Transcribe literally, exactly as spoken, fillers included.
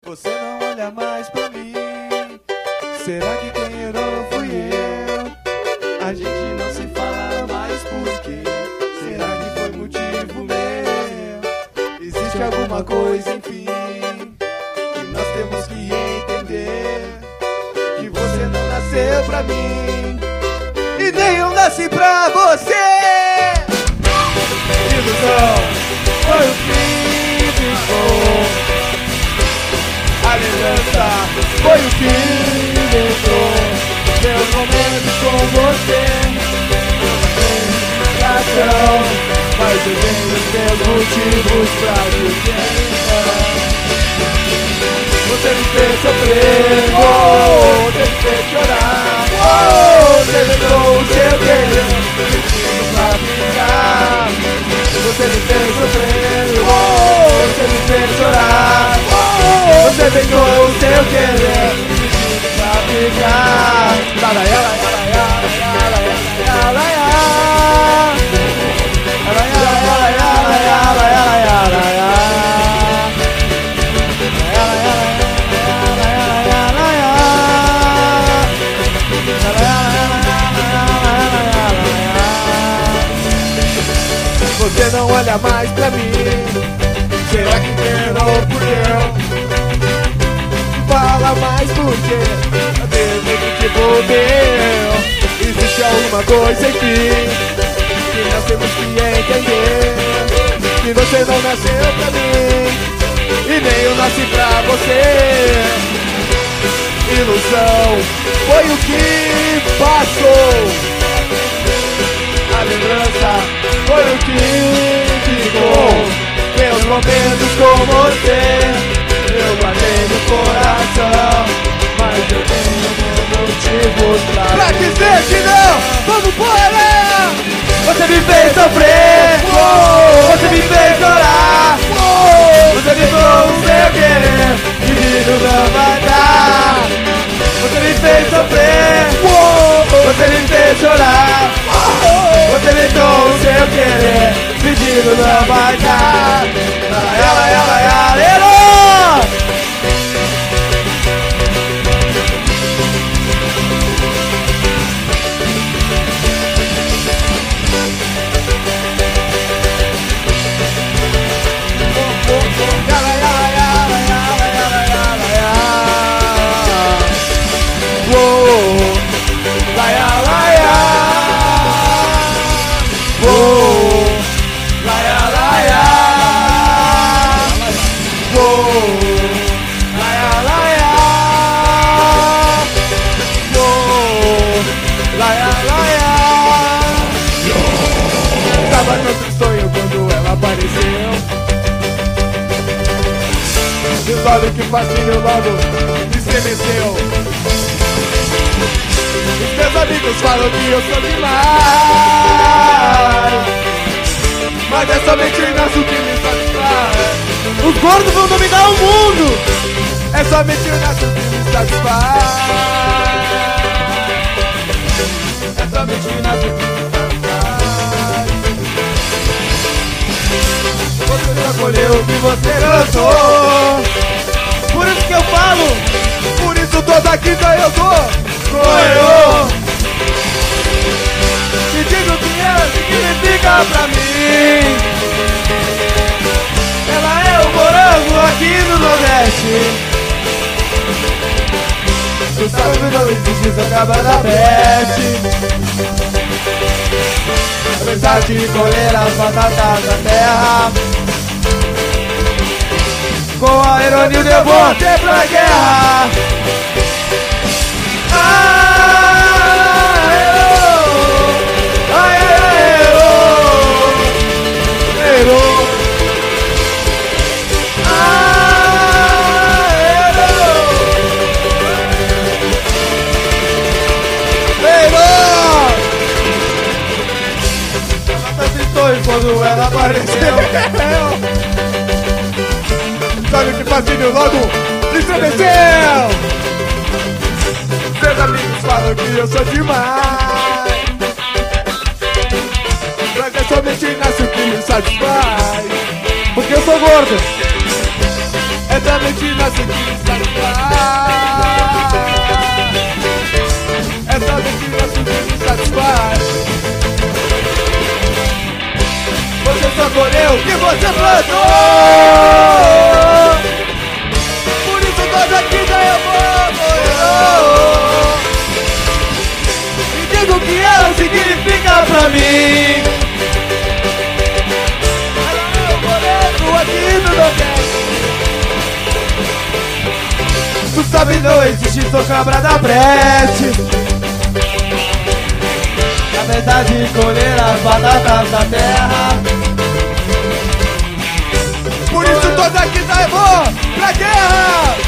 Você não olha mais pra mim. Será que quem errou fui eu? A gente não se fala mais por quê? Será que foi motivo meu? Existe alguma coisa, enfim, que nós temos que entender. Que você não nasceu pra mim e nem eu nasci pra você. Ilusão foi o que ficou. A lembrança foi o que deixou meus momentos com você. Coração, mas eu tenho os meus motivos pra dizer. Você me fez sofrer, oh, você me fez chorar, oh, você me deu o seu querer pra ficar. Você me fez sofrer, oh, você me fez chorar, oh, você pegou o seu querer pra ficar. Yala, yala, yala, yala, yala, yala, yala, yala, yala, yala, yala, yala, yala, yala. Você não olha mais pra mim. Será que errou por eu? Fala mais por quê? Eu tenho motivo meu. Existe alguma coisa, enfim, que nós temos que entender. Que você não nasceu pra mim e nem eu nasci pra você. Ilusão foi o que passou. A lembrança foi o que ficou. Meus momentos com você eu guardei no coração, mas eu tenho meus motivos pra, pra dizer que não. Vamos fora! Você me fez sofrer, oh, você me fez chorar, oh, você me deu o seu querer, dividido não vai dar. Você me fez sofrer, oh, você me fez chorar, oh, você me deu o seu querer, pedido não vai dar. Ela, ela, ela, ela. Olha que fascínio logo estremeceu. Os meus amigos falam que eu sou demais, mas é somente o nosso que me satisfaz. Os gordos vão dominar o mundo, é somente o nosso que me satisfaz. É somente o nosso que me satisfaz. Você escolheu o que você lançou. Por isso que eu falo, por isso toda quinta eu dou. Sou eu. Me diga o que ela significa pra mim. Ela é o morango aqui no Nordeste. Tu sabe que não existe essa acaba da peste. Apesar de colher as batatas da terra, com a ironia eu vou até pra guerra. Ah, errou. Ai, errou. Errou. Ah, errou. Errou. Ela acertou quando ela apareceu. Sabe que fascínio logo estremeceu. Seus amigos falam que eu sou demais, mas é somente nasce o que me satisfaz. Porque eu sou gordo, é essa mente nasce de satisfaz. Essa mente nasce de me satisfaz. Você só colheu o que você plantou. Por isso toda vida eu vou. E digo o que ela significa pra mim. Ela é o goleiro aqui do Nordeste. Tu sabe, não existe, sou cabra da preste. Na verdade, colher as batatas da terra. Por isso toda quinta eu vou pra guerra.